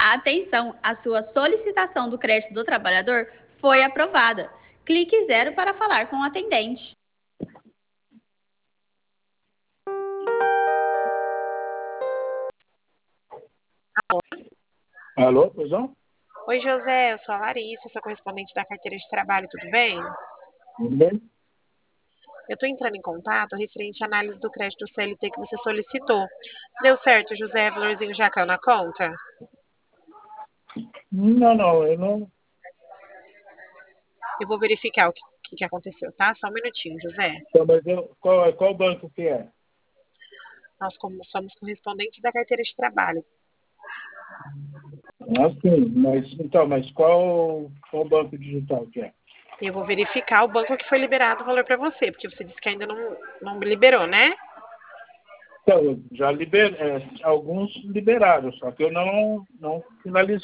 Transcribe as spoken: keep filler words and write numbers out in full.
Atenção, a sua solicitação do crédito do trabalhador foi aprovada. Clique zero para falar com o atendente. Alô, pois não? Oi, José, eu sou a Larissa, sou correspondente da carteira de trabalho, tudo bem? Tudo bem? Eu estou entrando em contato referente à análise do crédito C L T que você solicitou. Deu certo, José? Valorzinho já caiu na conta? Não, não, eu não. Eu vou verificar o que, que que aconteceu, tá? Só um minutinho, José. Então, mas eu, qual, qual banco que é? Nós como somos correspondentes da carteira de trabalho. Ah, sim, mas então, mas qual, qual banco digital que é? Eu vou verificar o banco que foi liberado o valor para você, porque você disse que ainda não, não liberou, né? Então, já liber, é, alguns liberaram, só que eu não, não finalizei